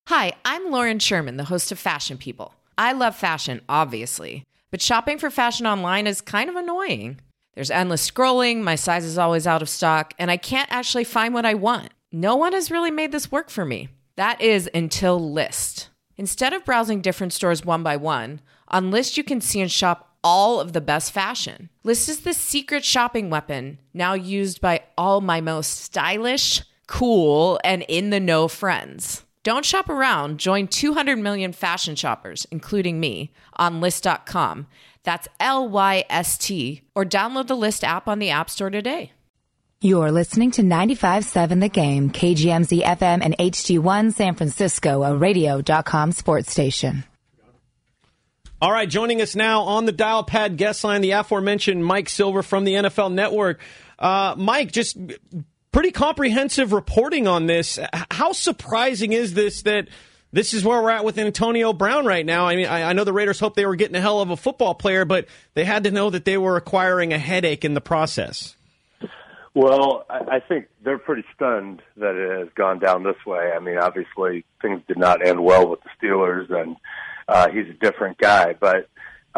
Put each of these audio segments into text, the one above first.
Hi, I'm Lauren Sherman, the host of Fashion People. I love fashion, obviously, but shopping for fashion online is kind of annoying. There's endless scrolling, my size is always out of stock, and I can't actually find what I want. No one has really made this work for me. That is until Lyst. Instead of browsing different stores one by one, on Lyst you can see and shop all of the best fashion. Lyst is the secret shopping weapon, now used by all my most stylish, cool, and in-the-know friends. Don't shop around. Join 200 million fashion shoppers, including me, on Lyst.com. That's Lyst, or download the Lyst app on the App Store today. You're listening to 95.7 The Game, KGMZ FM and HD1 San Francisco, a radio.com sports station. All right, joining us now on the dial pad guest line, the aforementioned Mike Silver from the NFL Network. Mike, just pretty comprehensive reporting on this. How surprising is this that this is where we're at with Antonio Brown right now? I mean, I know the Raiders hoped they were getting a hell of a football player, but they had to know that they were acquiring a headache in the process. Well, I think they're pretty stunned that it has gone down this way. I mean, obviously, things did not end well with the Steelers, and he's a different guy. But,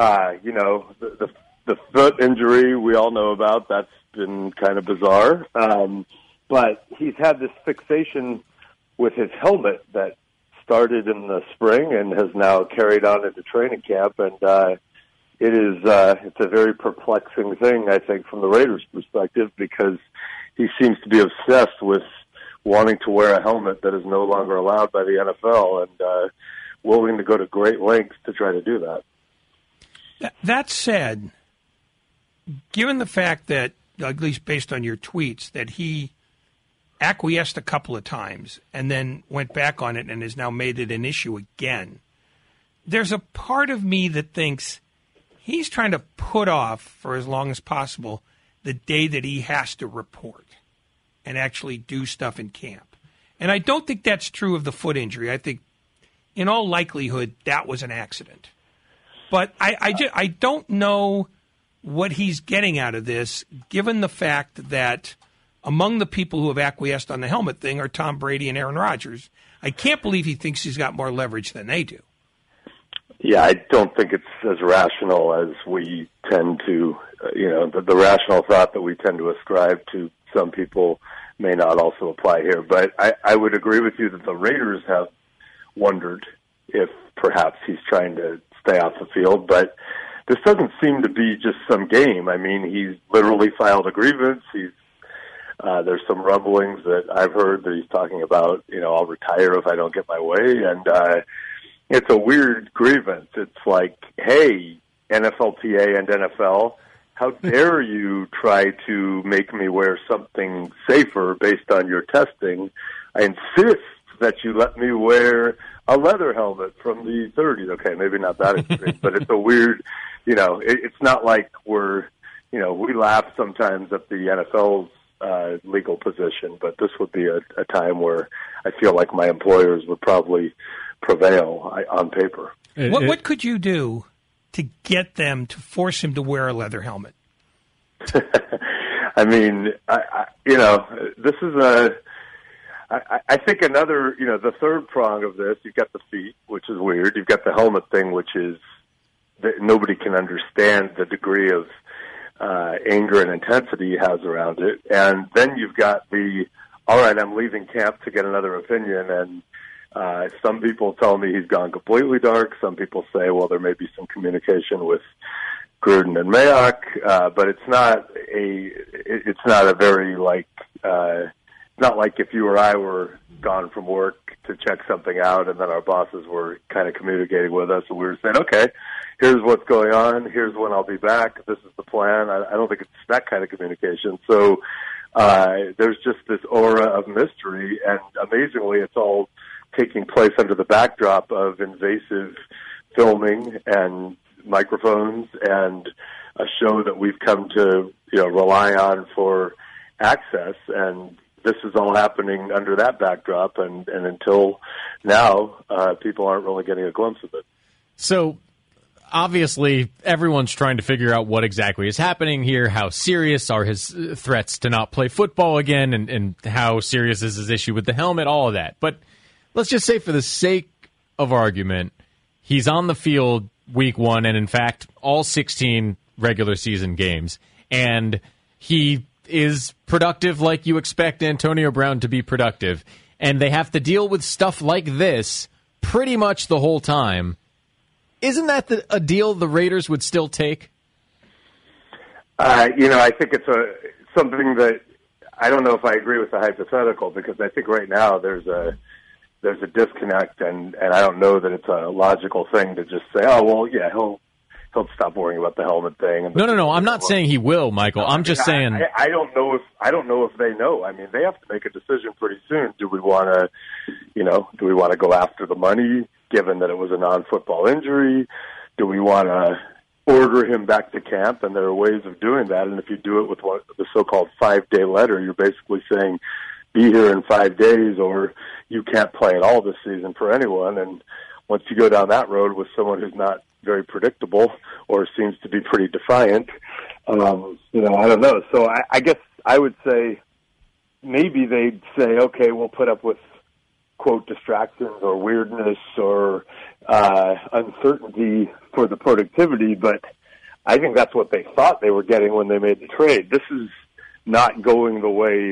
the foot injury we all know about, that's been kind of bizarre. But he's had this fixation with his helmet that started in the spring and has now carried on into training camp. And it's a very perplexing thing, I think, from the Raiders' perspective, because he seems to be obsessed with wanting to wear a helmet that is no longer allowed by the NFL and willing to go to great lengths to try to do that. That said, given the fact that, at least based on your tweets, that he acquiesced a couple of times and then went back on it and has now made it an issue again, there's a part of me that thinks he's trying to put off for as long as possible the day that he has to report and actually do stuff in camp. And I don't think that's true of the foot injury. I think, in all likelihood, that was an accident. But I don't know what he's getting out of this, given the fact that among the people who have acquiesced on the helmet thing are Tom Brady and Aaron Rodgers. I can't believe he thinks he's got more leverage than they do. Yeah, I don't think it's as rational as we tend to, the rational thought that we tend to ascribe to some people may not also apply here. But I would agree with you that the Raiders have wondered if perhaps he's trying to stay off the field. But this doesn't seem to be just some game. I mean, he's literally filed a grievance. There's some rumblings that I've heard that he's talking about, I'll retire if I don't get my way. And it's a weird grievance. It's like, hey, NFLPA and NFL, how dare you try to make me wear something safer based on your testing? I insist that you let me wear a leather helmet from the 30s. Okay, maybe not that extreme, but it's a weird, it's not like we laugh sometimes at the NFL's legal position, but this would be a time where I feel like my employers would probably prevail on paper. What could you do to get them to force him to wear a leather helmet? I mean, this is I think another, the third prong of this, you've got the feet, which is weird. You've got the helmet thing, which is that nobody can understand the degree of anger and intensity he has around it. And then you've got all right, I'm leaving camp to get another opinion. And some people tell me he's gone completely dark. Some people say, well, there may be some communication with Gruden and Mayock, but it's not a very not like if you or I were gone from work to check something out and then our bosses were kind of communicating with us and we were saying, okay, here's what's going on, here's when I'll be back, this is the plan. I don't think it's that kind of communication. So there's just this aura of mystery, and amazingly it's all taking place under the backdrop of invasive filming and microphones and a show that we've come to rely on for access, and this is all happening under that backdrop, and until now, people aren't really getting a glimpse of it. So, obviously, everyone's trying to figure out what exactly is happening here, how serious are his threats to not play football again, and how serious is his issue with the helmet, all of that. But let's just say for the sake of argument, he's on the field week 1 and, in fact, all 16 regular season games. And he is productive like you expect Antonio Brown to be productive. And they have to deal with stuff like this pretty much the whole time. Isn't that a deal the Raiders would still take? I think it's something that I don't know if I agree with the hypothetical, because I think right now there's a disconnect, and I don't know that it's a logical thing to just say, oh, well, yeah, he'll stop worrying about the helmet thing. And No. I'm not saying he will, Michael. I'm just saying I don't know if they know. I mean, they have to make a decision pretty soon. Do we want to go after the money, given that it was a non-football injury? Do we want to order him back to camp? And there are ways of doing that. And if you do it with the so-called 5-day letter, you're basically saying, be here in 5 days, or you can't play at all this season for anyone. And once you go down that road with someone who's not very predictable or seems to be pretty defiant, I don't know. So I guess I would say maybe they'd say, okay, we'll put up with, quote, distractions or weirdness or uncertainty for the productivity, but I think that's what they thought they were getting when they made the trade. This is not going the way,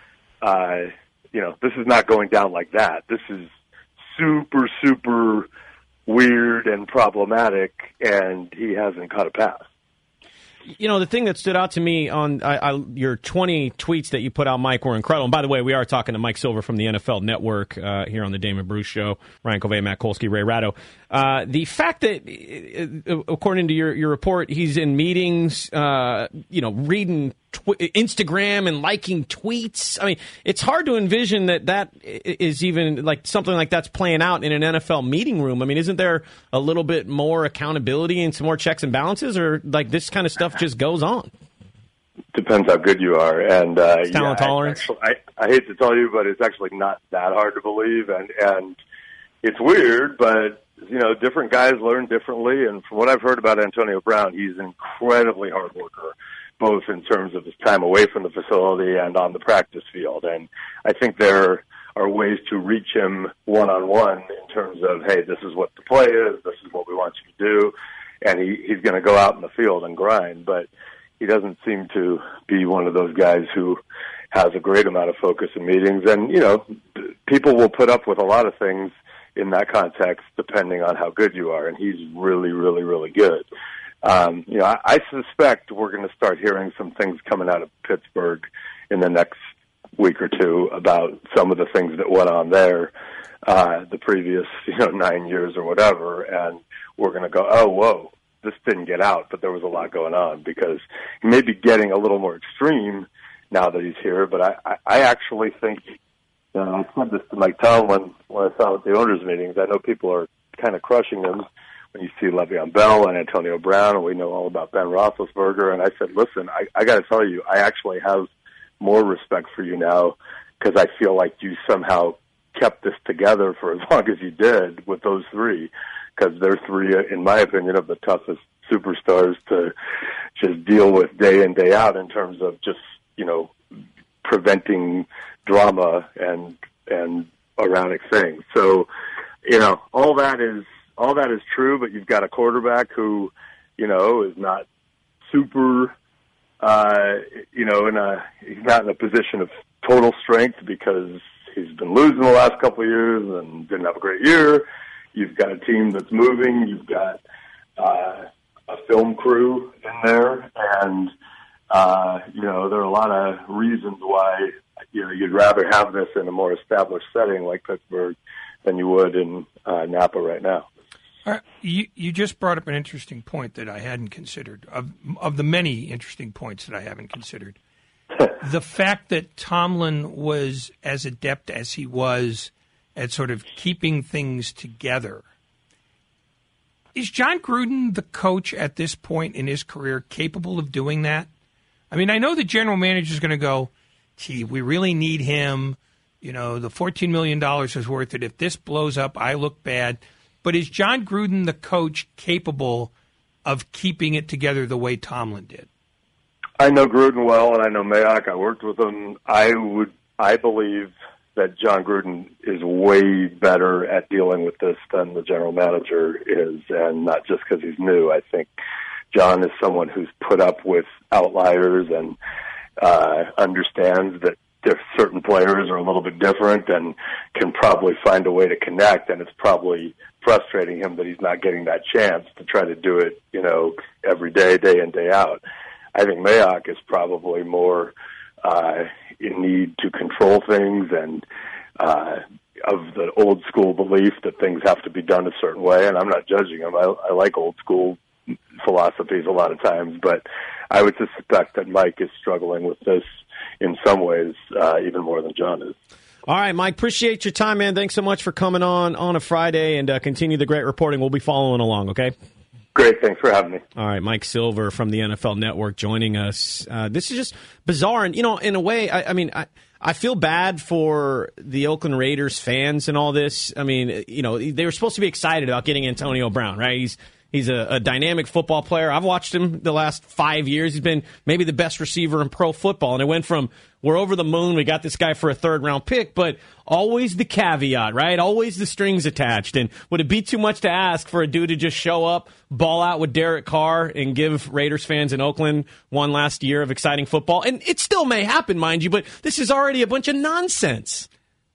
this is not going down like that. This is super, super weird and problematic, and he hasn't caught a pass. The thing that stood out to me on your 20 tweets that you put out, Mike, were incredible. And by the way, we are talking to Mike Silver from the NFL Network here on the Damon Bruce Show. Ryan Covey, Matt Kolsky, Ray Ratto. The fact that, according to your report, he's in meetings, reading Instagram and liking tweets. I mean, it's hard to envision that is even like something like that's playing out in an NFL meeting room. I mean, isn't there a little bit more accountability and some more checks and balances, or like this kind of stuff just goes on? Depends how good you are, and talent tolerance. I hate to tell you, but it's actually not that hard to believe, and it's weird, but different guys learn differently. And from what I've heard about Antonio Brown, he's an incredibly hard worker, both in terms of his time away from the facility and on the practice field. And I think there are ways to reach him one-on-one in terms of, hey, this is what the play is, this is what we want you to do, and he's going to go out in the field and grind. But he doesn't seem to be one of those guys who has a great amount of focus in meetings. And, people will put up with a lot of things in that context depending on how good you are, and he's really, really, really good. I suspect we're going to start hearing some things coming out of Pittsburgh in the next week or two about some of the things that went on there the previous 9 years or whatever, and we're going to go, oh, whoa, this didn't get out, but there was a lot going on, because he may be getting a little more extreme now that he's here. But I actually think, I said this to Mike Tomlin when I saw at the owners' meetings, I know people are kind of crushing him when you see Le'Veon Bell and Antonio Brown, and we know all about Ben Roethlisberger. And I said, listen, I got to tell you, I actually have more respect for you now, because I feel like you somehow kept this together for as long as you did with those three, because they're three, in my opinion, of the toughest superstars to just deal with day in, day out in terms of just, preventing drama and erratic things. So, all that is true, but you've got a quarterback who, is not super, he's not in a position of total strength because he's been losing the last couple of years and didn't have a great year. You've got a team that's moving. You've got a film crew in there, and there are a lot of reasons why you'd rather have this in a more established setting like Pittsburgh than you would in Napa right now. You just brought up an interesting point that I hadn't considered, of the many interesting points that I haven't considered. The fact that Tomlin was as adept as he was at sort of keeping things together. Is John Gruden, the coach at this point in his career, capable of doing that? I mean, I know the general manager is going to go, gee, we really need him. The $14 million is worth it. If this blows up, I look bad. But is John Gruden, the coach, capable of keeping it together the way Tomlin did? I know Gruden well, and I know Mayock. I worked with him. I believe that John Gruden is way better at dealing with this than the general manager is, and not just because he's new. I think John is someone who's put up with outliers and understands that certain players are a little bit different and can probably find a way to connect, and it's probably frustrating him that he's not getting that chance to try to do it, every day, day in, day out. I think Mayock is probably more in need to control things and of the old school belief that things have to be done a certain way, and I'm not judging him. I like old school philosophies a lot of times, but I would suspect that Mike is struggling with this in some ways even more than John is. All right, Mike, appreciate your time, man. Thanks so much for coming on a Friday, and continue the great reporting. We'll be following along, okay? Great. Thanks for having me. All right, Mike Silver from the NFL Network joining us. This is just bizarre. And, in a way, I feel bad for the Oakland Raiders fans and all this. I mean, they were supposed to be excited about getting Antonio Brown, right? He's a dynamic football player. I've watched him the last 5 years. He's been maybe the best receiver in pro football. And it went from, we're over the moon, we got this guy for a third-round pick, but always the caveat, right? Always the strings attached. And would it be too much to ask for a dude to just show up, ball out with Derek Carr, and give Raiders fans in Oakland one last year of exciting football? And it still may happen, mind you, but this is already a bunch of nonsense.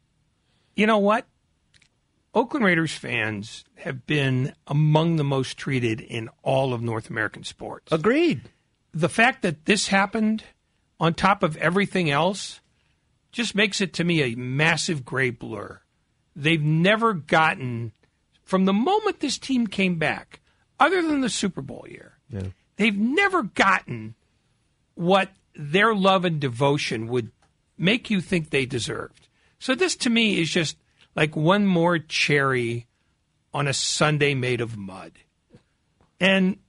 You know what? Oakland Raiders fans have been among the most treated in all of North American sports. Agreed. The fact that this happened on top of everything else just makes it to me a massive gray blur. They've never gotten, from the moment this team came back, other than the Super Bowl year, they've never gotten what their love and devotion would make you think they deserved. So this to me is just like one more cherry on a sundae made of mud. And,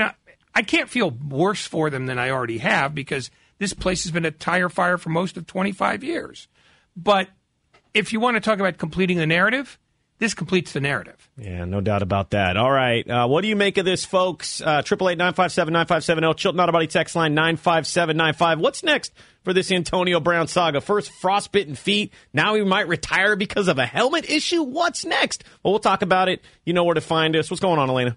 I can't feel worse for them than I already have because this place has been a tire fire for most of 25 years. But if you want to talk about completing the narrative, this completes the narrative. Yeah, no doubt about that. All right. What do you make of this, folks? 888-957-9570. Chilton Auto Body text line 95795. What's next for this Antonio Brown saga? First, frostbitten feet. Now he might retire because of a helmet issue. What's next? Well, we'll talk about it. You know where to find us. What's going on, Elena?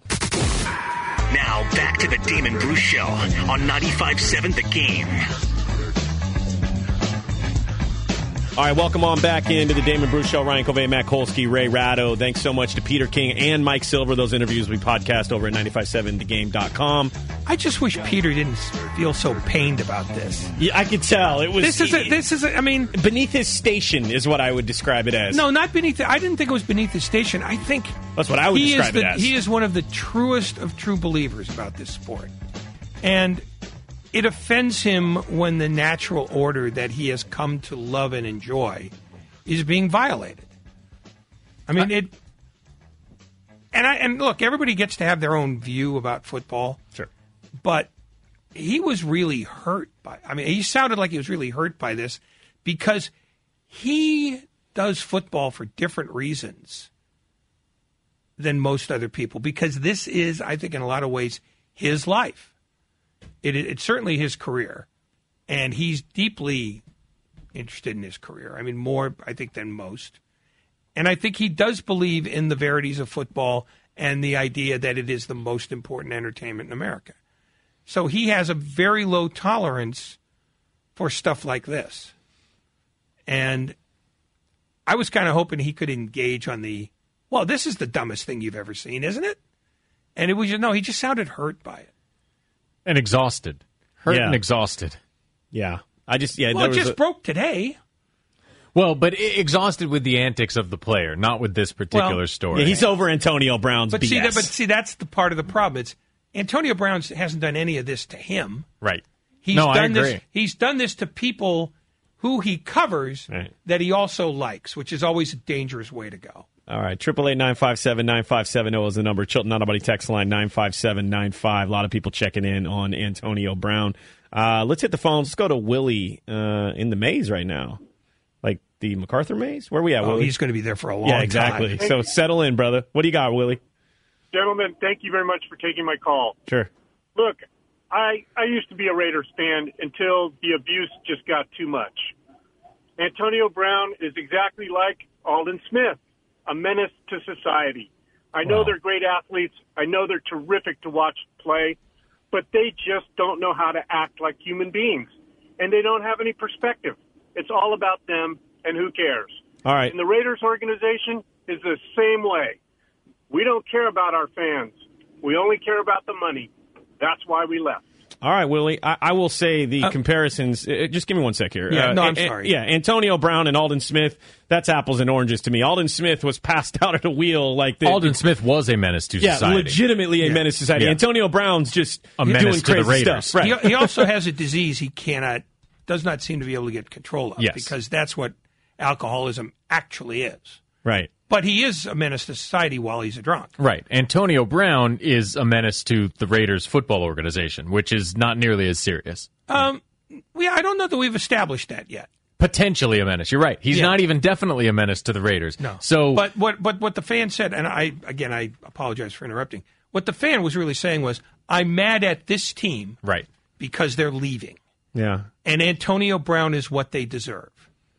Now, back to the Damon Bruce Show on 95.7 The Game. All right, welcome on back into the Damon Bruce Show. Ryan Covey, Matt Kolsky, Ray Ratto. Thanks so much to Peter King and Mike Silver. Those interviews we podcast over at 957thegame.com. I just wish Peter didn't feel so pained about this. Yeah, I could tell. It was. This is beneath his station is what I would describe it as. No, not beneath. I didn't think it was beneath his station. I think that's what I would describe it as. He is one of the truest of true believers about this sport, and it offends him when the natural order that he has come to love and enjoy is being violated. I mean, And look, everybody gets to have their own view about football. Sure. But he was really hurt by he sounded like he was really hurt by this because he does football for different reasons than most other people because this is, I think, in a lot of ways, his life. It's certainly his career, and he's deeply interested in his career. I mean, more, I think, than most. And I think he does believe in the verities of football and the idea that it is the most important entertainment in America. So he has a very low tolerance for stuff like this. And I was kind of hoping he could engage on this is the dumbest thing you've ever seen, isn't it? And it was he just sounded hurt by it. And exhausted. Hurt and exhausted. Yeah. It just broke today. Well, but exhausted with the antics of the player, not with this particular story. Yeah, he's over Antonio Brown's BS. See, that's the part of the problem. It's Antonio Brown hasn't done any of this to him. Right. I agree. He's done this to people who he covers that he also likes, which is always a dangerous way to go. All right, 888-957-9570 is the number. Chilton Auto Body text line 95795. A lot of people checking in on Antonio Brown. Let's hit the phones. Let's go to Willie in the maze right now. Like the MacArthur maze? Where are we at, Willie? He's going to be there for a long time. Yeah, exactly. So settle in, brother. What do you got, Willie? Gentlemen, thank you very much for taking my call. Sure. Look, I used to be a Raiders fan until the abuse just got too much. Antonio Brown is exactly like Aldon Smith, a menace to society. I know they're great athletes. I know they're terrific to watch play, but they just don't know how to act like human beings, and they don't have any perspective. It's all about them, and who cares? All right. And the Raiders organization is the same way. We don't care about our fans. We only care about the money. That's why we left. All right, Willie, I will say the comparisons. Just give me one sec here. I'm sorry. Antonio Brown and Aldon Smith, that's apples and oranges to me. Aldon Smith was passed out at a wheel like this. Aldon Smith was a menace to society. Yeah, legitimately a menace to society. Yeah. Antonio Brown's just a menace doing to crazy the Raiders. stuff. Right. He also has a disease he does not seem to be able to get control of, because that's what alcoholism actually is. Right. But he is a menace to society while he's a drunk. Right. Antonio Brown is a menace to the Raiders football organization, which is not nearly as serious. I don't know that we've established that yet. Potentially a menace. You're right. He's not even definitely a menace to the Raiders. No. So, but what the fan said, and I apologize for interrupting. What the fan was really saying was, I'm mad at this team, right, because they're leaving. Yeah. And Antonio Brown is what they deserve.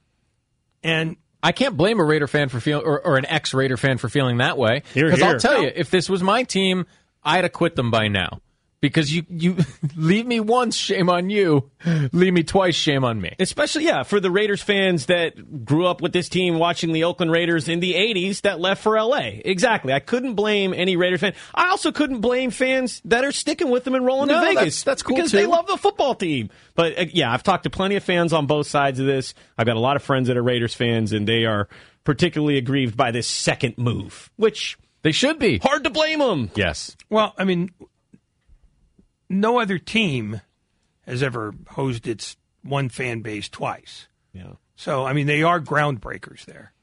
And I can't blame a Raider fan for feeling, or an ex-Raider fan for feeling that way. Because I'll tell you, if this was my team, I'd have quit them by now. Because you leave me once, shame on you. Leave me twice, shame on me. Especially, for the Raiders fans that grew up with this team watching the Oakland Raiders in the 80s that left for L.A. Exactly. I couldn't blame any Raiders fan. I also couldn't blame fans that are sticking with them and rolling to Vegas. That's cool, because too. they love the football team. But, I've talked to plenty of fans on both sides of this. I've got a lot of friends that are Raiders fans, and they are particularly aggrieved by this second move, which they should be. Hard to blame them. Yes. Well, I mean, no other team has ever hosed its one fan base twice. Yeah. So, I mean, they are groundbreakers there.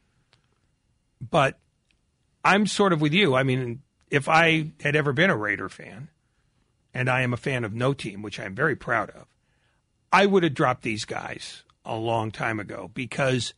But I'm sort of with you. I mean, if I had ever been a Raider fan, and I am a fan of no team, which I'm very proud of, I would have dropped these guys a long time ago, because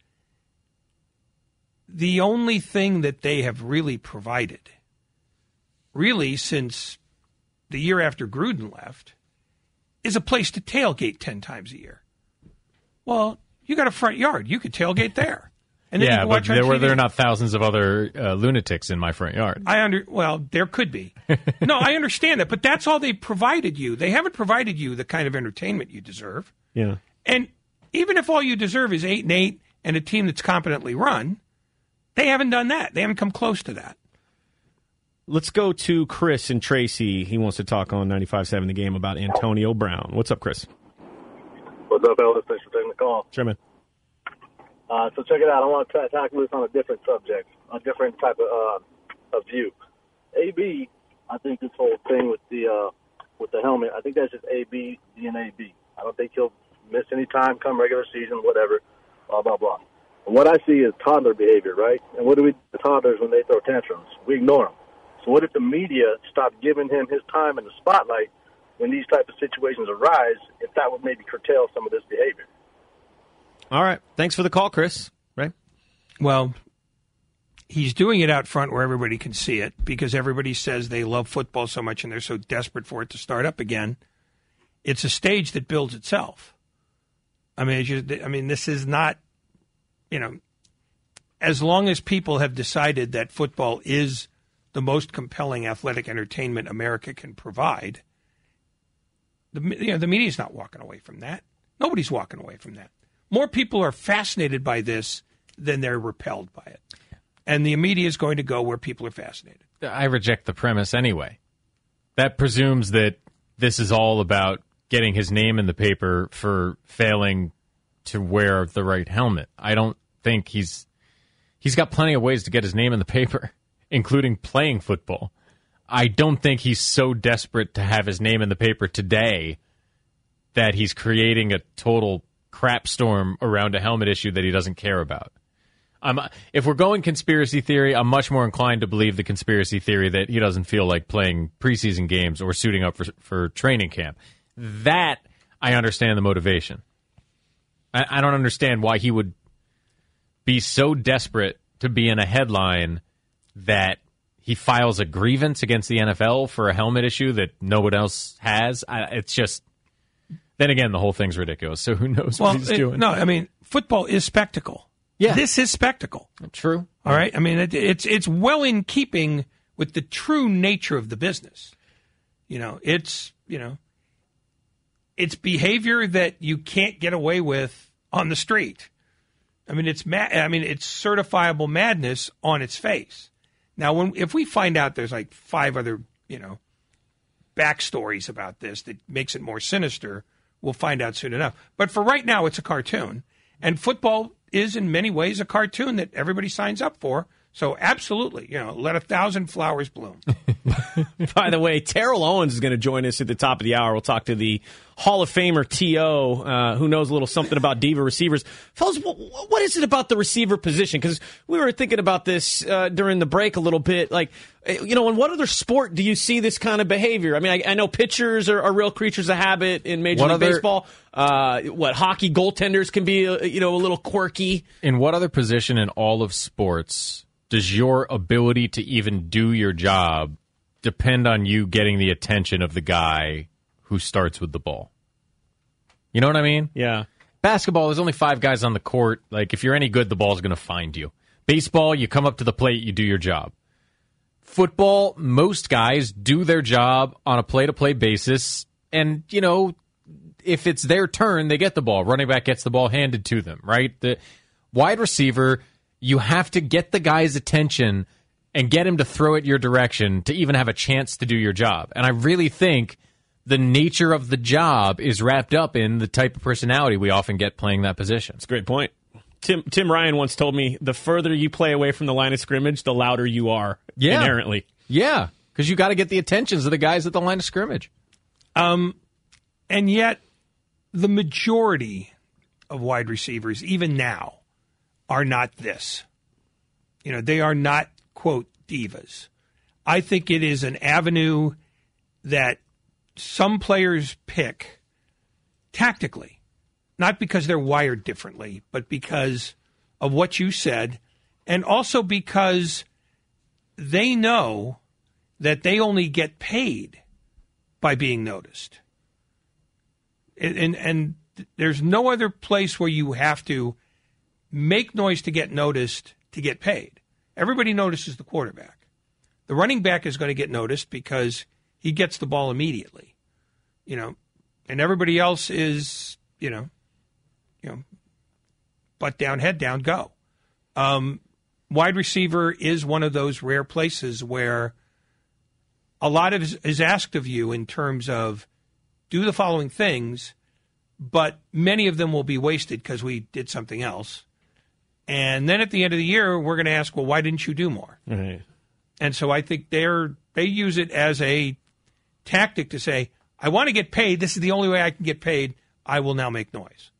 the only thing that they have really provided, really since the year after Gruden left, is a place to tailgate 10 times a year. Well, you got a front yard. You could tailgate there. And then you can but watch on there TV. are not thousands of other lunatics in my front yard. Well, there could be. No, I understand that, but that's all they provided you. They haven't provided you the kind of entertainment you deserve. Yeah. And even if all you deserve is 8-8 and a team that's competently run, they haven't done that. They haven't come close to that. Let's go to Chris and Tracy. He wants to talk on 95.7 The Game about Antonio Brown. What's up, Chris? What's up, Ellis? Thanks for taking the call. Sure, man. So check it out. I want to tackle this on a different subject, a different type of view. AB, I think this whole thing with the helmet, I think that's just AB being AB. I don't think he'll miss any time come regular season, whatever, blah, blah, blah. And what I see is toddler behavior, right? And what do we do to toddlers when they throw tantrums? We ignore them. So what if the media stopped giving him his time in the spotlight when these type of situations arise, if that would maybe curtail some of this behavior? All right. Thanks for the call, Chris. Right? Well, he's doing it out front where everybody can see it, because everybody says they love football so much and they're so desperate for it to start up again. It's a stage that builds itself. I mean, this is not, as long as people have decided that football is the most compelling athletic entertainment America can provide, the media is not walking away from that. Nobody's walking away from that. More people are fascinated by this than they're repelled by it. And the media is going to go where people are fascinated. I reject the premise anyway. That presumes that this is all about getting his name in the paper for failing to wear the right helmet. I don't think he's got plenty of ways to get his name in the paper, including playing football. I don't think he's so desperate to have his name in the paper today that he's creating a total crap storm around a helmet issue that he doesn't care about. If we're going conspiracy theory, I'm much more inclined to believe the conspiracy theory that he doesn't feel like playing preseason games or suiting up for training camp. That, I understand the motivation. I don't understand why he would be so desperate to be in a headline that he files a grievance against the NFL for a helmet issue that no one else has. It's just, Then again, the whole thing's ridiculous, so who knows what he's doing. No, I mean, football is spectacle. Yeah. This is spectacle. True. All right? I mean, it's well in keeping with the true nature of the business. It's behavior that you can't get away with on the street. I mean, it's certifiable madness on its face. Now, if we find out there's like 5 other, backstories about this that makes it more sinister, we'll find out soon enough. But for right now, it's a cartoon. And football is in many ways a cartoon that everybody signs up for. So absolutely, let 1,000 flowers bloom. By the way, Terrell Owens is going to join us at the top of the hour. We'll talk to the Hall of Famer T.O., who knows a little something about diva receivers. Fellas, what is it about the receiver position? Because we were thinking about this during the break a little bit. Like, in what other sport do you see this kind of behavior? I mean, I know pitchers are real creatures of habit in Major League Baseball. Hockey goaltenders can be, a little quirky. In what other position in all of sports does your ability to even do your job depend on you getting the attention of the guy who starts with the ball? You know what I mean? Yeah. Basketball, there's only 5 guys on the court. Like, if you're any good, the ball's going to find you. Baseball, you come up to the plate, you do your job. Football, most guys do their job on a play-to-play basis, and, if it's their turn, they get the ball. Running back gets the ball handed to them, right? The wide receiver, you have to get the guy's attention and get him to throw it your direction to even have a chance to do your job. And I really think the nature of the job is wrapped up in the type of personality we often get playing that position. That's a great point. Tim Ryan once told me, the further you play away from the line of scrimmage, the louder you are inherently. Yeah, because you got to get the attentions of the guys at the line of scrimmage. And yet, the majority of wide receivers, even now, are not this. They are not, quote, divas. I think it is an avenue that some players pick tactically, not because they're wired differently, but because of what you said, and also because they know that they only get paid by being noticed. And there's no other place where you have to make noise to get noticed to get paid. Everybody notices the quarterback. The running back is going to get noticed because he gets the ball immediately, and everybody else is, butt down, head down, go. Wide receiver is one of those rare places where a lot is asked of you in terms of do the following things, but many of them will be wasted because we did something else. And then at the end of the year, we're going to ask, well, why didn't you do more? Right. And so I think they use it as a tactic to say, I want to get paid. This is the only way I can get paid. I will now make noise.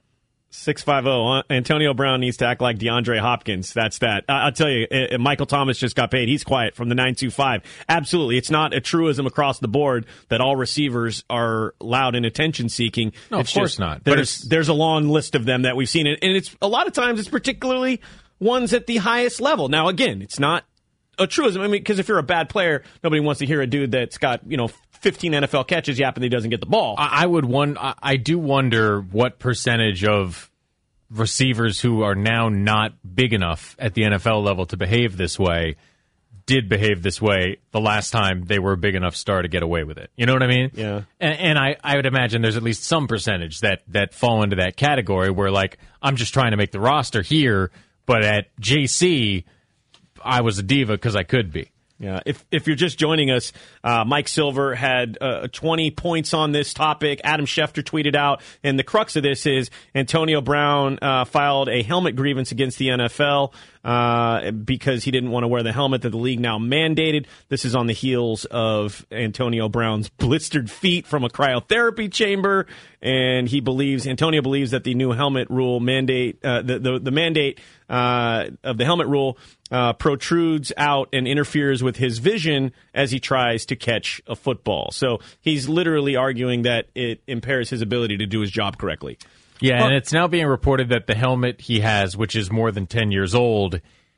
650. Antonio Brown needs to act like DeAndre Hopkins. That's that. I'll tell you, Michael Thomas just got paid. He's quiet from the 925. Absolutely. It's not a truism across the board that all receivers are loud and attention seeking. No, of course not. There's a long list of them that we've seen. And it's a lot of times it's particularly ones at the highest level. Now, again, it's not a truism. I mean, because if you're a bad player, nobody wants to hear a dude that's got, 15 NFL catches yapping that he doesn't get the ball. I do wonder what percentage of receivers who are now not big enough at the NFL level to behave this way did behave this way the last time they were a big enough star to get away with it. You know what I mean? Yeah. And I would imagine there's at least some percentage that fall into that category where, like, I'm just trying to make the roster here, but at JC, I was a diva because I could be. Yeah, if you're just joining us, Mike Silver had 20 points on this topic. Adam Schefter tweeted out, and the crux of this is Antonio Brown filed a helmet grievance against the NFL because he didn't want to wear the helmet that the league now mandated. This is on the heels of Antonio Brown's blistered feet from a cryotherapy chamber, and Antonio believes that the new helmet rule mandate, the mandate of the helmet rule protrudes out and interferes with his vision as he tries to catch a football. So he's literally arguing that it impairs his ability to do his job correctly. Yeah, and it's now being reported that the helmet he has, which is more than 10 years old,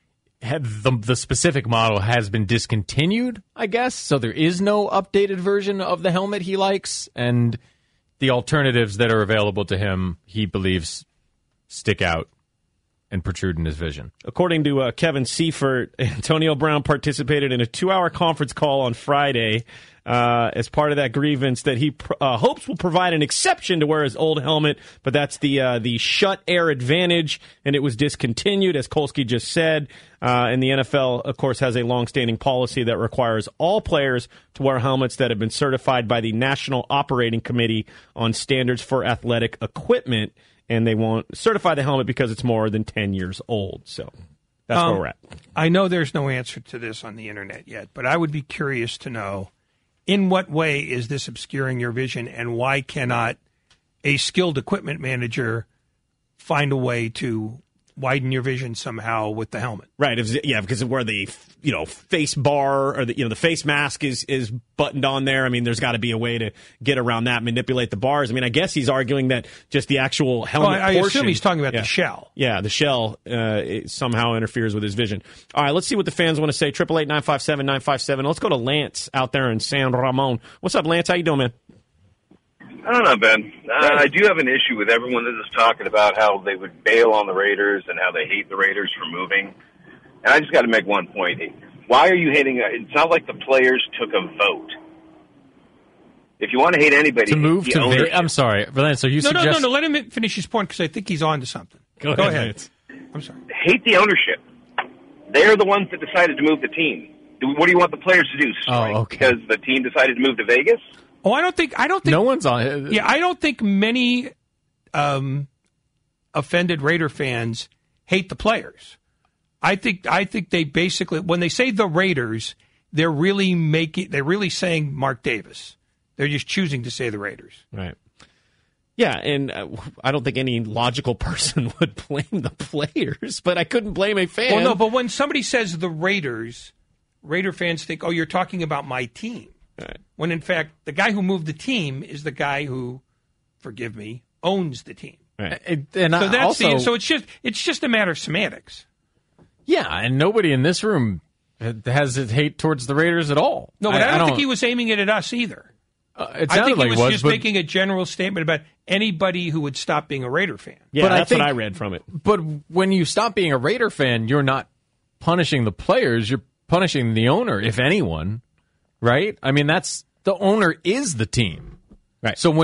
the specific model has been discontinued, I guess. So there is no updated version of the helmet he likes. And the alternatives that are available to him, he believes, stick out and protrude in his vision. According to Kevin Seifert, Antonio Brown participated in a 2-hour conference call on Friday as part of that grievance that he hopes will provide an exception to wear his old helmet, but that's the shut air advantage, and it was discontinued, as Kolsky just said. And the NFL, of course, has a longstanding policy that requires all players to wear helmets that have been certified by the National Operating Committee on Standards for Athletic Equipment, and they won't certify the helmet because it's more than 10 years old. So that's where we're at. I know there's no answer to this on the internet yet, but I would be curious to know, in what way is this obscuring your vision, and why cannot a skilled equipment manager find a way to widen your vision somehow with the helmet? Right. Because of where the face bar or the face mask is buttoned on there. I mean, there's got to be a way to get around that, manipulate the bars. I mean, I guess he's arguing that just the actual helmet I portion. assume he's talking about the shell. Yeah, the shell it somehow interferes with his vision. All right, let's see what the fans want to say. 888-957-957. Let's go to Lance out there in San Ramon. What's up, Lance? How you doing, man? I don't know, Ben. I do have an issue with everyone that is talking about how they would bail on the Raiders and how they hate the Raiders for moving. And I just got to make one point. Why are you hating? It's not like the players took a vote. If you want to hate anybody, to move to Vegas. I'm sorry, Lance. So you suggest no. Let him finish his point because I think he's on to something. Go ahead. I'm sorry. Hate the ownership. They are the ones that decided to move the team. What do you want the players to do? Strike? Oh, okay. Because the team decided to move to Vegas? Oh, I don't think no one's on it. Yeah, I don't think many offended Raider fans hate the players. I think they basically, when they say the Raiders, they're really saying Mark Davis. They're just choosing to say the Raiders. Right. Yeah, and I don't think any logical person would blame the players, but I couldn't blame a fan. Well, no, but when somebody says the Raiders, Raider fans think, oh, you're talking about my team. Right. When, in fact, the guy who moved the team is the guy who, forgive me, owns the team. Right. So it's just a matter of semantics. Yeah, and nobody in this room has hate towards the Raiders at all. No, but I don't think he was aiming it at us either. I think he was just making a general statement about anybody who would stop being a Raider fan. Yeah, but that's what I read from it. But when you stop being a Raider fan, you're not punishing the players, you're punishing the owner, if anyone. Right? I mean, the owner is the team. Right. So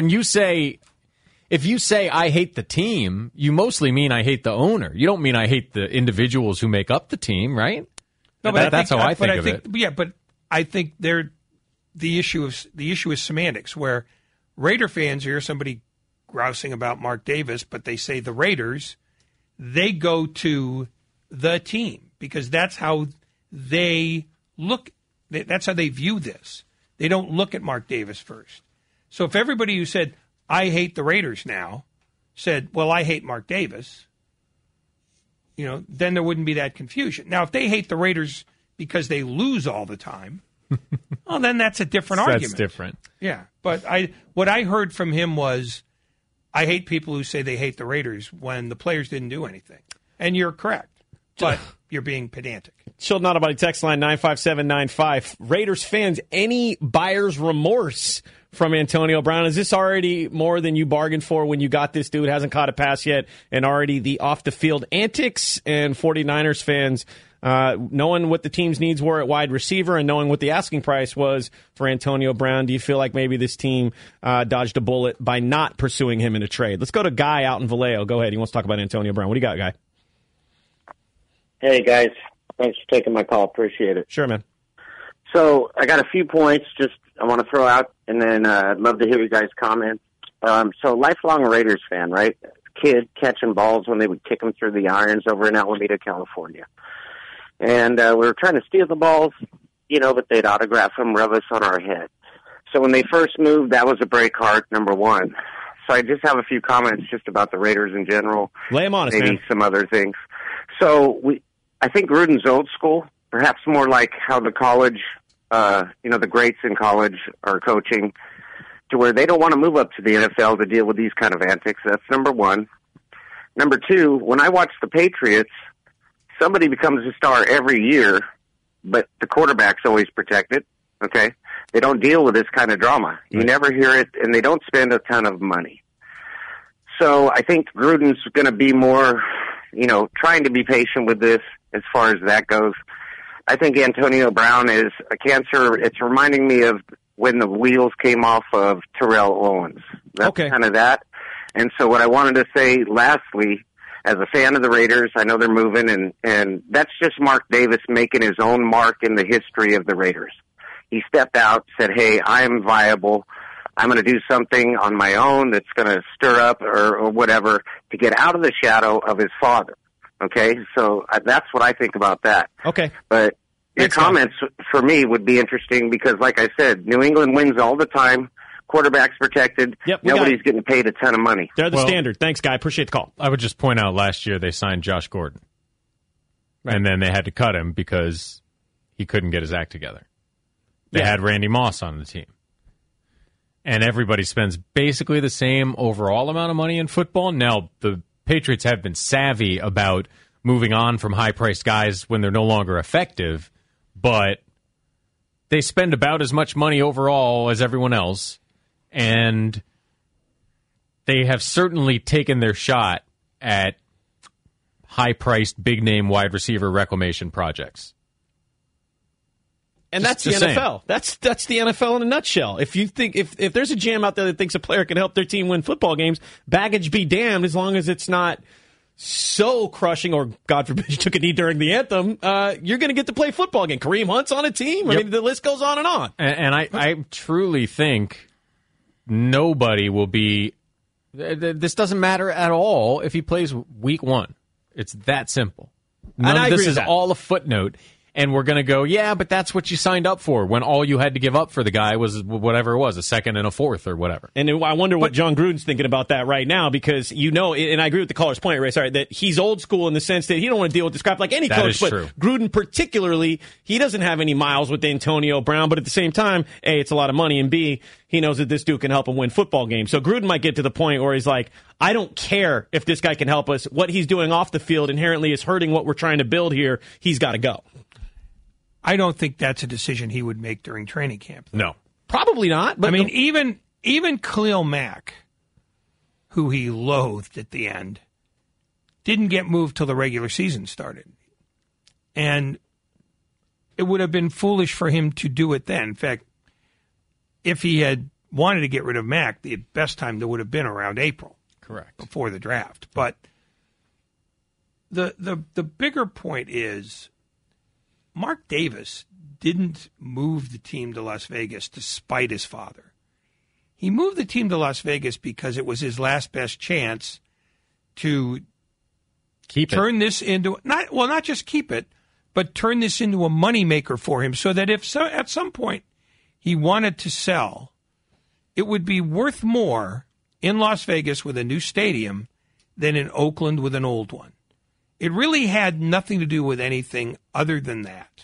if you say I hate the team, you mostly mean I hate the owner. You don't mean I hate the individuals who make up the team, right? No, but that's how I think of it. Yeah, but I think the issue is semantics, where Raider fans hear somebody grousing about Mark Davis, but they say the Raiders, they go to the team because that's how they look. That's how they view this. They don't look at Mark Davis first. So if everybody who said, I hate the Raiders now, said, well, I hate Mark Davis, then there wouldn't be that confusion. Now, if they hate the Raiders because they lose all the time, well, then that's a different argument. That's different. Yeah. But what I heard from him was, I hate people who say they hate the Raiders when the players didn't do anything. And you're correct. But you're being pedantic. Chilled Not About text line 95795. Raiders fans, any buyer's remorse from Antonio Brown? Is this already more than you bargained for when you got this dude? Hasn't caught a pass yet, and already the off-the-field antics? And 49ers fans, knowing what the team's needs were at wide receiver and knowing what the asking price was for Antonio Brown, do you feel like maybe this team dodged a bullet by not pursuing him in a trade? Let's go to Guy out in Vallejo. Go ahead. He wants to talk about Antonio Brown. What do you got, Guy? Hey, guys. Thanks for taking my call. Appreciate it. Sure, man. So I got a few points I want to throw out, and then I'd love to hear you guys comment. So lifelong Raiders fan, right? Kid catching balls when they would kick them through the irons over in Alameda, California. And we were trying to steal the balls, but they'd autograph them, rub us on our head. So when they first moved, that was a break heart, number one. So I just have a few comments just about the Raiders in general. Lay them on us, maybe man. Some other things. So I think Gruden's old school, perhaps more like how the college, the greats in college are coaching, to where they don't want to move up to the NFL to deal with these kind of antics. That's number one. Number two, when I watch the Patriots, somebody becomes a star every year, but the quarterback's always protected, okay? They don't deal with this kind of drama. You never hear it, and they don't spend a ton of money. So I think Gruden's going to be more, trying to be patient with this as far as that goes. I think Antonio Brown is a cancer. It's reminding me of when the wheels came off of Terrell Owens. That's kind of that. And so what I wanted to say lastly, as a fan of the Raiders, I know they're moving, and that's just Mark Davis making his own mark in the history of the Raiders. He stepped out, said, hey, I am viable. I'm going to do something on my own that's going to stir up or whatever to get out of the shadow of his father. Okay? So that's what I think about that. Okay. But your comments for me would be interesting because, like I said, New England wins all the time. Quarterback's protected. Yep, nobody's getting paid a ton of money. They're the standard. Thanks, Guy. Appreciate the call. I would just point out last year they signed Josh Gordon. Right. And then they had to cut him because he couldn't get his act together. They had Randy Moss on the team. And everybody spends basically the same overall amount of money in football. Now, the Patriots have been savvy about moving on from high-priced guys when they're no longer effective, but they spend about as much money overall as everyone else, and they have certainly taken their shot at high-priced, big-name wide receiver reclamation projects. And that's the NFL. That's the NFL in a nutshell. If you think if there's a GM out there that thinks a player can help their team win football games, baggage be damned, as long as it's not so crushing, or God forbid you took a knee during the anthem, you're going to get to play football again. Kareem Hunt's on a team. I mean, the list goes on and on. And I truly think nobody will be. This doesn't matter at all if he plays week 1. It's that simple. This is all a footnote. And we're going to go, yeah, but that's what you signed up for when all you had to give up for the guy was whatever it was, a second and a fourth or whatever. And I wonder what John Gruden's thinking about that right now because, and I agree with the caller's point, Ray, that he's old school in the sense that he don't want to deal with this crap like any coach. But true. Gruden particularly, he doesn't have any miles with Antonio Brown, but at the same time, A, it's a lot of money, and B, he knows that this dude can help him win football games. So Gruden might get to the point where he's like, I don't care if this guy can help us. What he's doing off the field inherently is hurting what we're trying to build here. He's got to go. I don't think that's a decision he would make during training camp. No, probably not. But I mean, even Khalil Mack, who he loathed at the end, didn't get moved till the regular season started. And it would have been foolish for him to do it then. In fact, if he had wanted to get rid of Mack, the best time there would have been around April. Correct. Before the draft. But the bigger point is Mark Davis didn't move the team to Las Vegas to spite his father. He moved the team to Las Vegas because it was his last best chance to turn this into not just keep it, but turn this into a moneymaker for him so that if at some point he wanted to sell, it would be worth more in Las Vegas with a new stadium than in Oakland with an old one. It really had nothing to do with anything other than that.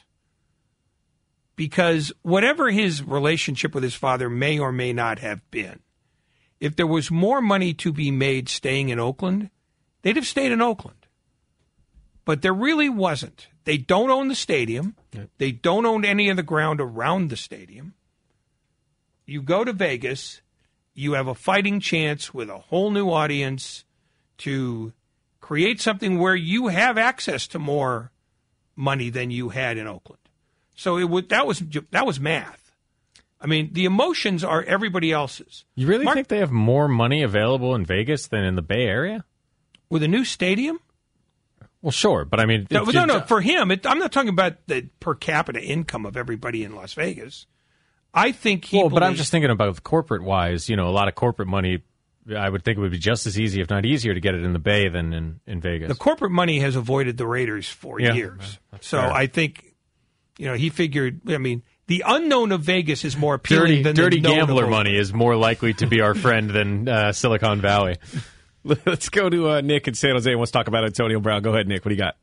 Because whatever his relationship with his father may or may not have been, if there was more money to be made staying in Oakland, they'd have stayed in Oakland. But there really wasn't. They don't own the stadium. They don't own any of the ground around the stadium. You go to Vegas, you have a fighting chance with a whole new audience to create something where you have access to more money than you had in Oakland. So that was math. I mean, the emotions are everybody else's. You really think they have more money available in Vegas than in the Bay Area? With a new stadium? Well, sure, but I mean... No, for him, I'm not talking about the per capita income of everybody in Las Vegas. I think but I'm just thinking about corporate-wise, a lot of corporate money... I would think it would be just as easy, if not easier, to get it in the Bay than in Vegas. The corporate money has avoided the Raiders for years. So fair. I think, he figured, the unknown of Vegas is more appealing than dirty the known gambler money is more likely to be our friend than Silicon Valley. Let's go to Nick in San Jose. Wants to talk about Antonio Brown. Go ahead, Nick. What do you got?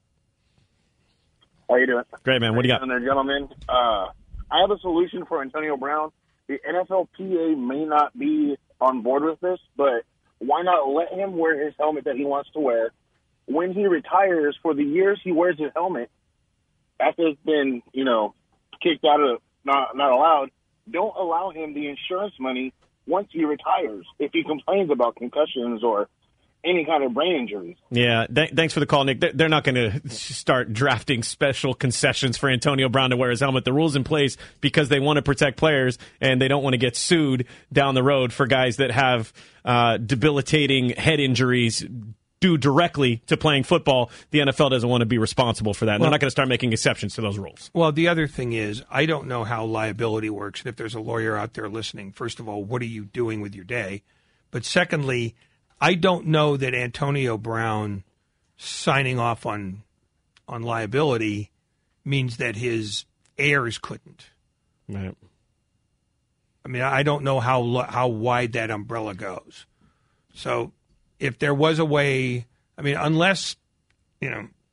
How you doing? Great, man. What do you got? There, gentlemen. I have a solution for Antonio Brown. The NFLPA may not be on board with this, but why not let him wear his helmet that he wants to wear? When he retires, for the years he wears his helmet, after it's been, kicked out of not allowed, don't allow him the insurance money once he retires if he complains about concussions or any kind of brain injuries. Yeah, thanks for the call, Nick. They're not going to start drafting special concessions for Antonio Brown to wear his helmet. The rule's in place because they want to protect players, and they don't want to get sued down the road for guys that have debilitating head injuries due directly to playing football. The NFL doesn't want to be responsible for that. And they're not going to start making exceptions to those rules. Well, the other thing is, I don't know how liability works. And if there's a lawyer out there listening, first of all, what are you doing with your day? But secondly, I don't know that Antonio Brown signing off on liability means that his heirs couldn't. Right. I mean, I don't know how wide that umbrella goes. So if there was a way, I mean, unless, I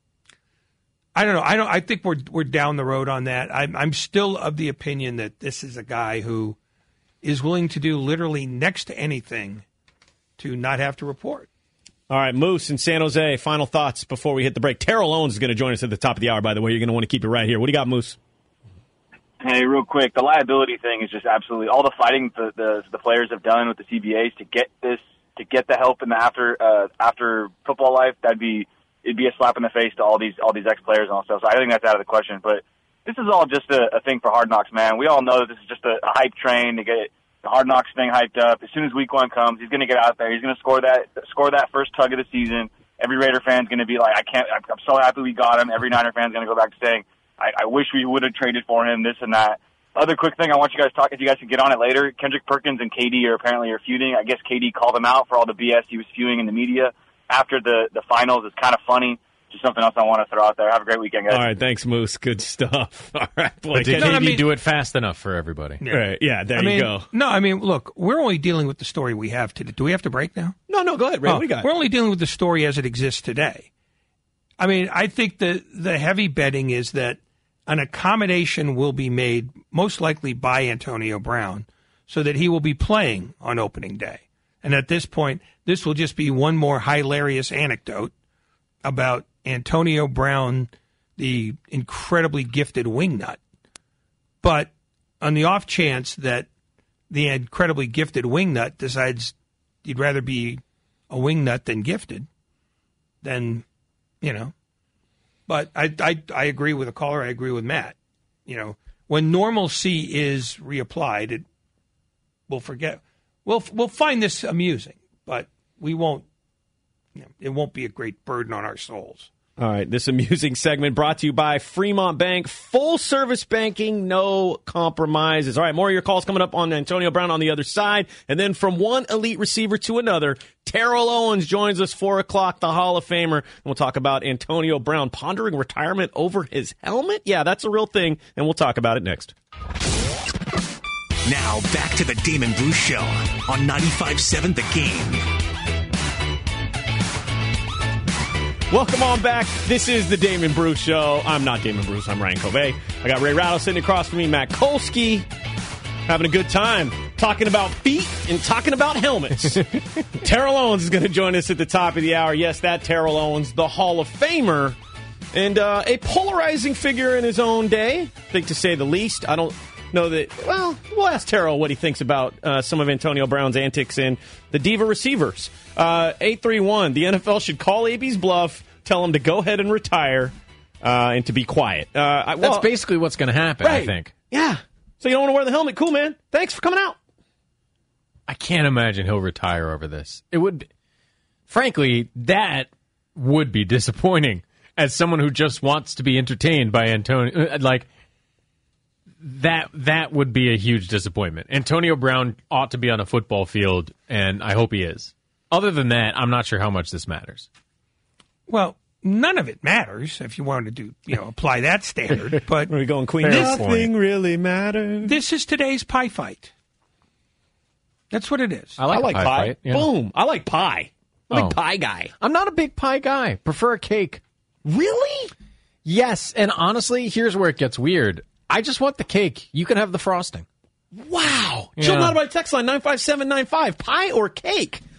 don't know. I think we're down the road on that. I'm still of the opinion that this is a guy who is willing to do literally next to anything to not have to report. All right, Moose in San Jose, final thoughts before we hit the break. Terrell Owens is going to join us at the top of the hour, by the way. You're going to want to keep it right here. What do you got, Moose? Hey, real quick, the liability thing is just absolutely all the fighting the players have done with the CBAs to get the help in the after football life. It'd be a slap in the face to all these ex-players and all stuff. So I think that's out of the question. But this is all just a thing for Hard Knocks, man. We all know that this is just a hype train to get the Hard Knocks thing hyped up. As soon as week 1 comes, he's going to get out there. He's going to score that first tug of the season. Every Raider fan's going to be like, I'm so happy we got him. Every Niner fan's going to go back to saying, I wish we would have traded for him, this and that. Other quick thing I want you guys to talk, if you guys can get on it later, Kendrick Perkins and KD are feuding. I guess KD called him out for all the BS he was spewing in the media after the finals. It's kind of funny. Just something else I want to throw out there. Have a great weekend, guys. All right, thanks, Moose. Good stuff. All right, boy. But did KD do it fast enough for everybody? Yeah, right, yeah there you go. No, I mean, look, we're only dealing with the story we have today. Do we have to break now? No, go ahead, Ray. What do you got? We're only dealing with the story as it exists today. I mean, I think the heavy betting is that an accommodation will be made, most likely by Antonio Brown, so that he will be playing on opening day. And at this point, this will just be one more hilarious anecdote about Antonio Brown, the incredibly gifted wingnut. But on the off chance that the incredibly gifted wingnut decides he'd rather be a wingnut than gifted, then, But I agree with the caller. I agree with Matt. When normalcy is reapplied, we'll forget. We'll find this amusing, but we won't. It won't be a great burden on our souls. All right, this amusing segment brought to you by Fremont Bank. Full service banking, no compromises. All right, more of your calls coming up on Antonio Brown on the other side. And then from one elite receiver to another, Terrell Owens joins us 4 o'clock, the Hall of Famer. And we'll talk about Antonio Brown pondering retirement over his helmet. Yeah, that's a real thing, and we'll talk about it next. Now back to the Damon Bruce Show on 95.7 The Game. Welcome on back. This is the Damon Bruce Show. I'm not Damon Bruce. I'm Ryan Covey. I got Ray Rattle sitting across from me, Matt Kolsky, having a good time talking about feet and talking about helmets. Terrell Owens is going to join us at the top of the hour. Yes, that Terrell Owens, the Hall of Famer, and a polarizing figure in his own day, I think to say the least. I don't know that, well, we'll ask Terrell what he thinks about some of Antonio Brown's antics and the diva receivers. 831, the NFL should call AB's bluff, tell him to go ahead and retire, and to be quiet. That's basically what's going to happen, right. I think. Yeah. So you don't want to wear the helmet? Cool, man. Thanks for coming out. I can't imagine he'll retire over this. It would, frankly, that would be disappointing as someone who just wants to be entertained by Antonio. Like, that would be a huge disappointment. Antonio Brown ought to be on a football field, and I hope he is. Other than that, I'm not sure how much this matters. Well, none of it matters if you wanted to apply that standard. But we're going Queen. Nothing really matters. This is today's pie fight. That's what it is. I like pie. Fight, yeah. Boom. I like pie. I'm a big pie guy. I'm not a big pie guy. Prefer a cake. Really? Yes. And honestly, here's where it gets weird. I just want the cake. You can have the frosting. Wow. Yeah. Children out of my text line, 95795. Pie or cake?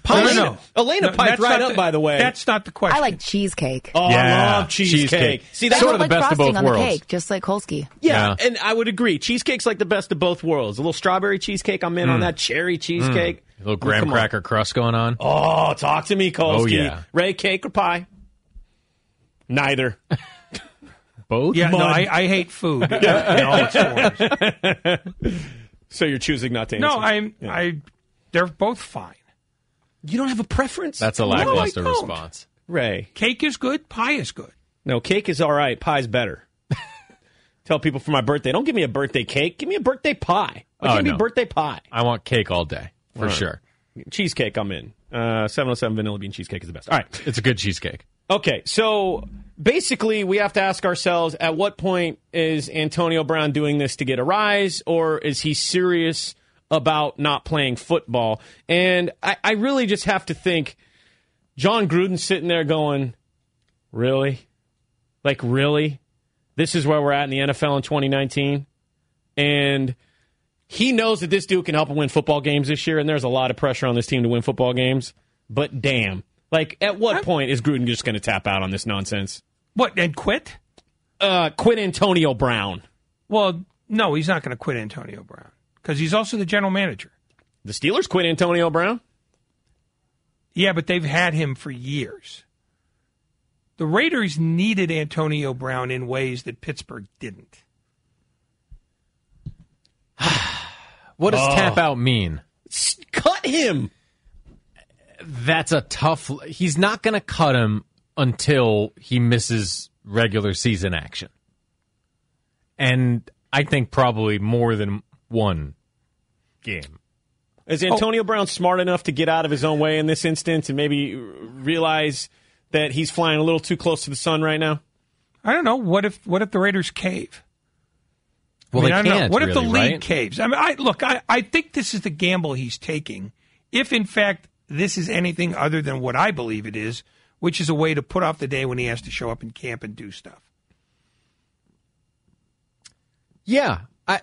Pie? No. Elena piped that's right not up, by the way. That's not the question. I like cheesecake. Oh, Yeah, I love cheesecake. See, that's sort of the like best of frosting both on worlds. the cake, just like Kolsky. Yeah, and I would agree. Cheesecake's like the best of both worlds. A little strawberry cheesecake, I'm in on that. Cherry cheesecake. A little graham cracker crust going on. Oh, talk to me, Kolsky. Oh, yeah. Ray, cake or pie? Neither. Both? Yeah, no, I hate food in all its forms. So you're choosing not to answer? No, they're both fine. You don't have a preference? That's a lackluster response. Ray. Cake is good. Pie is good. No, cake is all right. Pie's better. Tell people for my birthday, don't give me a birthday cake. Give me a birthday pie. Give me birthday pie. I want cake all day, for sure. Cheesecake, I'm in. 707 vanilla bean cheesecake is the best. All right. It's a good cheesecake. Okay, so basically we have to ask ourselves, at what point is Antonio Brown doing this to get a rise, or is he serious about not playing football? And I really just have to think, John Gruden's sitting there going, really? Like, really? This is where we're at in the NFL in 2019? And he knows that this dude can help him win football games this year, and there's a lot of pressure on this team to win football games. But damn. Like, at what point is Gruden just going to tap out on this nonsense? What, and quit? Quit Antonio Brown. Well, no, he's not going to quit Antonio Brown because he's also the general manager. The Steelers quit Antonio Brown? Yeah, but they've had him for years. The Raiders needed Antonio Brown in ways that Pittsburgh didn't. What does tap out mean? Cut him. That's a tough... He's not going to cut him until he misses regular season action. And I think probably more than one game. Is Antonio Brown smart enough to get out of his own way in this instance and maybe realize that he's flying a little too close to the sun right now? I don't know. What if the Raiders cave? Well, I they don't know. can't. What if the really, league right? caves? I mean, I think this is the gamble he's taking. If in fact this is anything other than what I believe it is, which is a way to put off the day when he has to show up in camp and do stuff. Yeah, I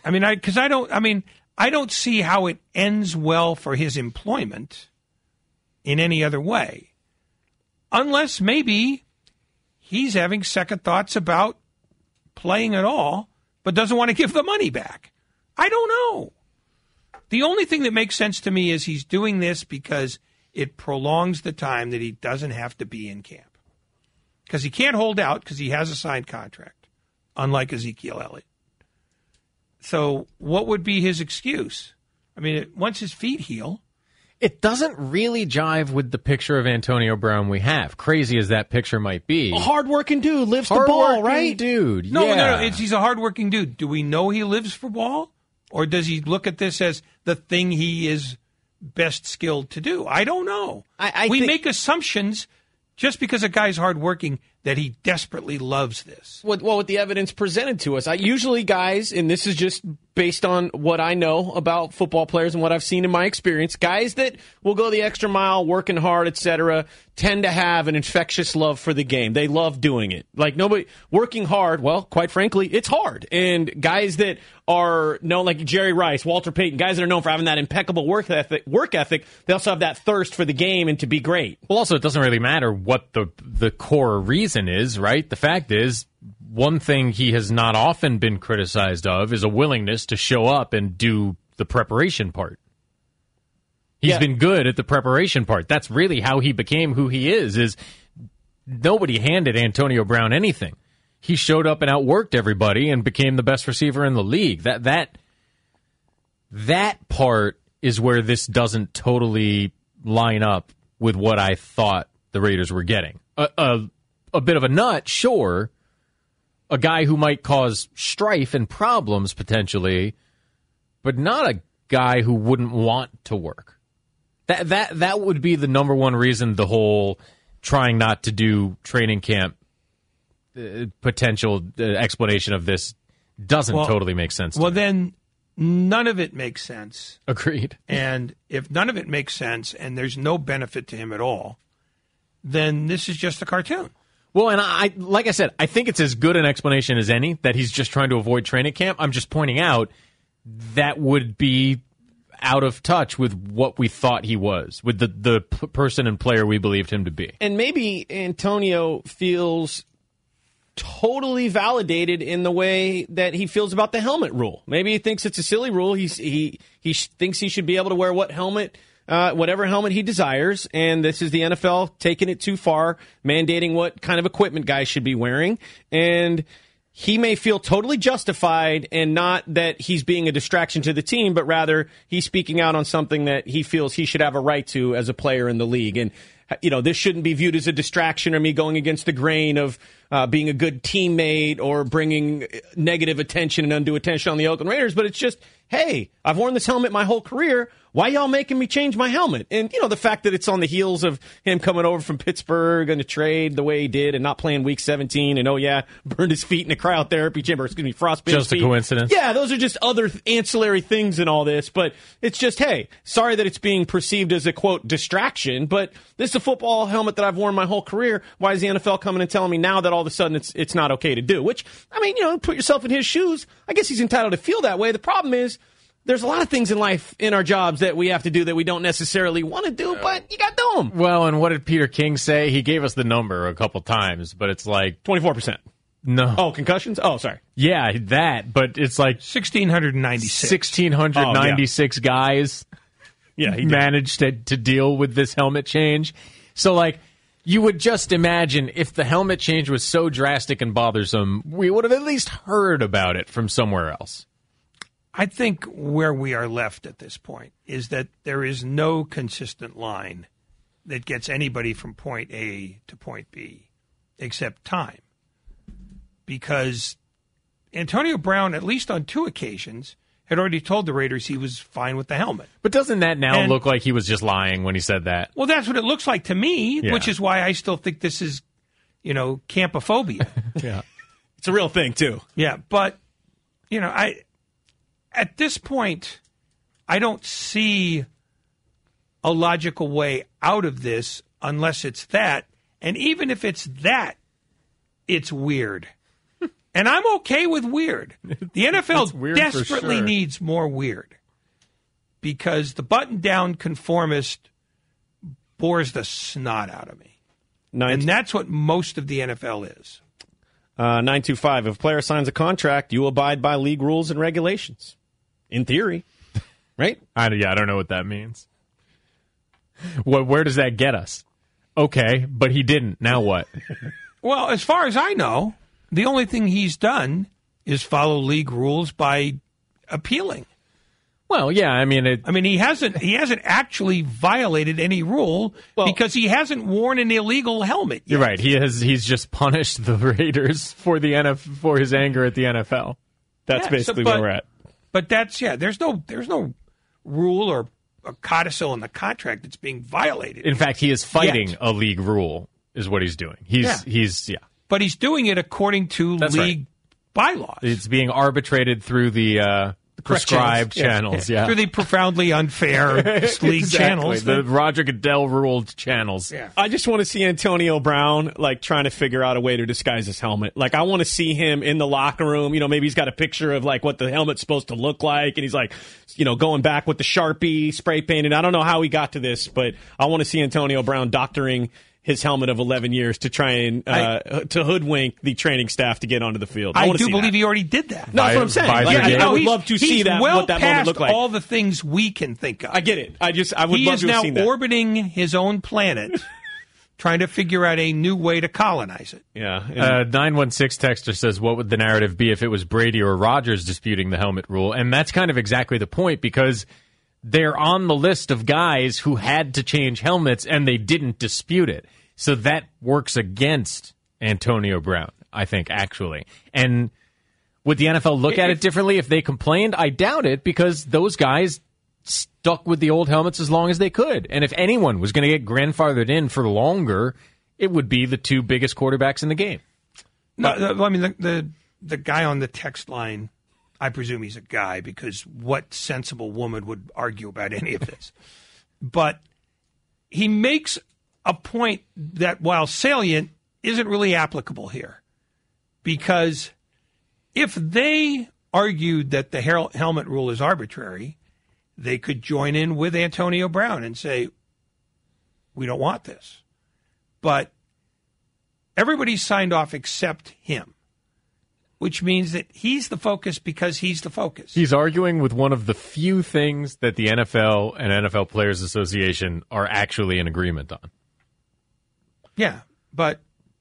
don't see how it ends well for his employment in any other way, unless maybe he's having second thoughts about playing at all, but doesn't want to give the money back. I don't know. The only thing that makes sense to me is he's doing this because it prolongs the time that he doesn't have to be in camp. Because he can't hold out because he has a signed contract, unlike Ezekiel Elliott. So what would be his excuse? I mean, once his feet heal. It doesn't really jive with the picture of Antonio Brown we have, crazy as that picture might be. A hardworking dude, lives for ball, right? Dude, No, yeah. he's a hardworking dude. Do we know he lives for ball? Or does he look at this as the thing he is best skilled to do? I don't know. We make assumptions just because a guy's hardworking that he desperately loves this. Well, with the evidence presented to us, usually guys, and this is just based on what I know about football players and what I've seen in my experience, guys that will go the extra mile, working hard, etc., tend to have an infectious love for the game. They love doing it. Like nobody working hard. Well, quite frankly, it's hard. And guys that are known, like Jerry Rice, Walter Payton, guys that are known for having that impeccable work ethic, they also have that thirst for the game and to be great. Well, also, it doesn't really matter what the core reason is, right? The fact is, one thing he has not often been criticized of is a willingness to show up and do the preparation part. He's been good at the preparation part. That's really how he became who he is nobody handed Antonio Brown anything. He showed up and outworked everybody and became the best receiver in the league. That part is where this doesn't totally line up with what I thought the Raiders were getting. A bit of a nut, sure. A guy who might cause strife and problems potentially, but not a guy who wouldn't want to work. That would be the number one reason the whole trying not to do training camp potential explanation of this doesn't totally make sense. Well, then none of it makes sense. Agreed. And if none of it makes sense and there's no benefit to him at all, then this is just a cartoon. Well, and like I said, I think it's as good an explanation as any that he's just trying to avoid training camp. I'm just pointing out that would be out of touch with what we thought he was, with the person and player we believed him to be. And maybe Antonio feels totally validated in the way that he feels about the helmet rule. Maybe he thinks it's a silly rule. He thinks he should be able to wear whatever helmet he desires, and this is the NFL taking it too far, mandating what kind of equipment guys should be wearing, and he may feel totally justified, and not that he's being a distraction to the team, but rather he's speaking out on something that he feels he should have a right to as a player in the league. And this shouldn't be viewed as a distraction or me going against the grain of being a good teammate or bringing negative attention and undue attention on the Oakland Raiders. But it's just, hey, I've worn this helmet my whole career. Why y'all making me change my helmet? And, the fact that it's on the heels of him coming over from Pittsburgh and to trade the way he did and not playing Week 17 and, burned his feet in a cryotherapy chamber, frostbitten Just a coincidence. Yeah, those are just other ancillary things in all this. But it's just, hey, sorry that it's being perceived as a, quote, distraction, but this is a football helmet that I've worn my whole career. Why is the NFL coming and telling me now that all of a sudden it's not okay to do? Which, put yourself in his shoes. I guess he's entitled to feel that way. The problem is, there's a lot of things in life, in our jobs, that we have to do that we don't necessarily want to do, but you got to do them. Well, and what did Peter King say? He gave us the number a couple times, but it's like 24%. No. Oh, concussions? Oh, sorry. Yeah, that, but it's like 1,696. 1,696 guys he managed to deal with this helmet change. So, you would just imagine if the helmet change was so drastic and bothersome, we would have at least heard about it from somewhere else. I think where we are left at this point is that there is no consistent line that gets anybody from point A to point B except time. Because Antonio Brown, at least on 2 occasions, had already told the Raiders he was fine with the helmet. But doesn't that now look like he was just lying when he said that? Well, that's what it looks like to me, which is why I still think this is, campophobia. Yeah. It's a real thing, too. Yeah, but, at this point, I don't see a logical way out of this unless it's that. And even if it's that, it's weird. And I'm okay with weird. The NFL weird desperately needs more weird. Because the button-down conformist bores the snot out of me. And that's what most of the NFL is. 925, if a player signs a contract, you abide by league rules and regulations. In theory, right? I don't know what that means. Where does that get us? Okay, but he didn't. Now what? Well, as far as I know, the only thing he's done is follow league rules by appealing. Well, yeah, he hasn't actually violated any rule because he hasn't worn an illegal helmet yet. You're right. He's just punished the Raiders for his anger at the NFL. That's basically where we're at. But there's no rule or a codicil in the contract that's being violated. In fact, he is fighting a league rule, is what he's doing. He's But he's doing it according to league bylaws. It's being arbitrated through the prescribed channels. Yeah. Through the profoundly unfair league channels. The Roger Goodell ruled channels. Yeah. I just want to see Antonio Brown trying to figure out a way to disguise his helmet. I want to see him in the locker room. Maybe he's got a picture of what the helmet's supposed to look like, and he's going back with the Sharpie spray painted. I don't know how he got to this, but I want to see Antonio Brown doctoring his helmet of 11 years to try and to hoodwink the training staff to get onto the field. I do believe he already did that. No, that's what I'm saying. I would love to see that. What that moment looked like. All the things we can think of. I get it. I would love to have seen that. He is now orbiting his own planet, trying to figure out a new way to colonize it. Yeah. 916 texter says, "What would the narrative be if it was Brady or Rodgers disputing the helmet rule?" And that's kind of exactly the point, because they're on the list of guys who had to change helmets and they didn't dispute it. So that works against Antonio Brown, I think, actually. And would the NFL look at it differently if they complained? I doubt it, because those guys stuck with the old helmets as long as they could. And if anyone was going to get grandfathered in for longer, it would be the 2 biggest quarterbacks in the game. No, the guy on the text line, I presume he's a guy, because what sensible woman would argue about any of this? But he makes a point that, while salient, isn't really applicable here. Because if they argued that the helmet rule is arbitrary, they could join in with Antonio Brown and say, we don't want this. But everybody's signed off except him, which means that he's the focus because he's the focus. He's arguing with one of the few things that the NFL and NFL Players Association are actually in agreement on. Yeah, but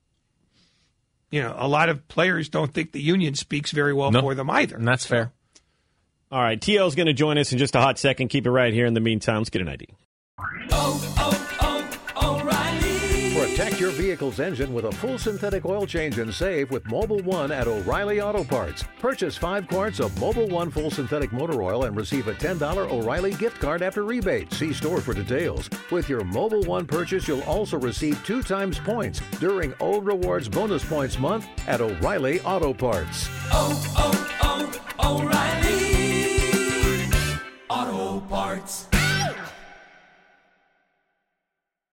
a lot of players don't think the union speaks very well for them either. And that's fair. All right, T.O.'s going to join us in just a hot second. Keep it right here. In the meantime, let's get an ID. Protect your vehicle's engine with a full synthetic oil change and save with Mobil 1 at O'Reilly Auto Parts. Purchase 5 quarts of Mobil 1 full synthetic motor oil and receive a $10 O'Reilly gift card after rebate. See store for details. With your Mobil 1 purchase, you'll also receive 2 times points during Old Rewards Bonus Points Month at O'Reilly Auto Parts. O'Reilly Auto Parts.